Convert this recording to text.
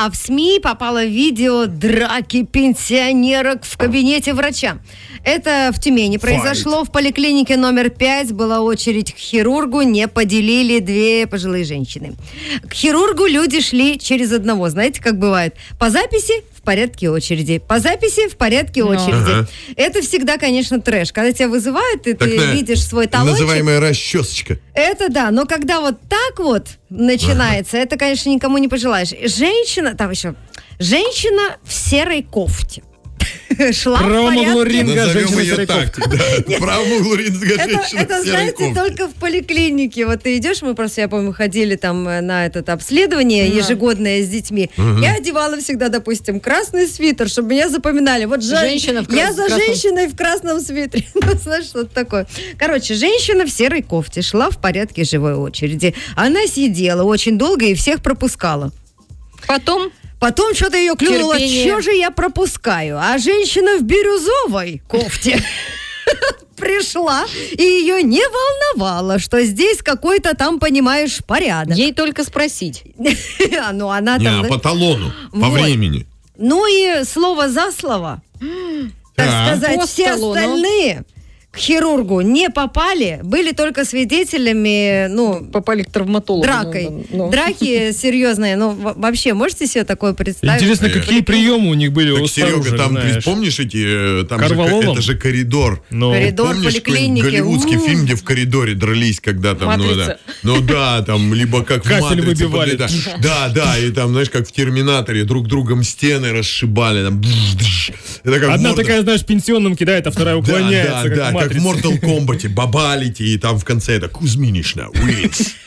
А в СМИ попало видео драки пенсионерок в кабинете врача. Это в Тюмени произошло. В поликлинике номер 5 была очередь к хирургу. Не поделили две пожилые женщины. К хирургу люди шли через одного. Знаете, как бывает? По записи в порядке очереди. По записи в порядке очереди. Ага. Это всегда, конечно, трэш. Когда тебя вызывают, и так ты видишь свой талончик. Называемая расчесочка. Это да. Но когда вот так вот начинается, это, конечно, никому не пожелаешь. Женщина в серой кофте. Шла правому ринга назовем ее так. Правому углу ринга женщина это, знаете, только в поликлинике. Вот ты идешь, мы просто, я помню, ходили там на это обследование ежегодное с детьми. Я одевала всегда, допустим, красный свитер, чтобы меня запоминали. Вот женщина я за женщиной в красном свитере. Ну, знаешь, что-то такое. Короче, женщина в серой кофте шла в порядке живой очереди. Она сидела очень долго и всех пропускала. Потом что-то ее клюнуло, что же я пропускаю? А женщина в бирюзовой кофте пришла, и ее не волновало, что здесь какой-то там, понимаешь, порядок. Ей только спросить. Ну, она там... по талону, по времени. Ну и слово за слово, так сказать, все остальные... К хирургу не попали, были только свидетелями, попали к травматологу. Дракой. Драки серьезные. Вообще, можете себе такое представить? Интересно, какие приемы у них были у старушек, Серега, там, знаешь. помнишь это же коридор. Коридор помнишь, поликлиники. Голливудский фильм, где в коридоре дрались, когда там, там, либо как в Кафель «Матрице». выбивали. Да, и там, знаешь, как в «Терминаторе», друг другом стены расшибали. Там, одна такая, знаешь, пенсионным кидает, а вторая уклоняется, как в Mortal Kombat, бабалити, и там в конце это Кузьминишна, wins.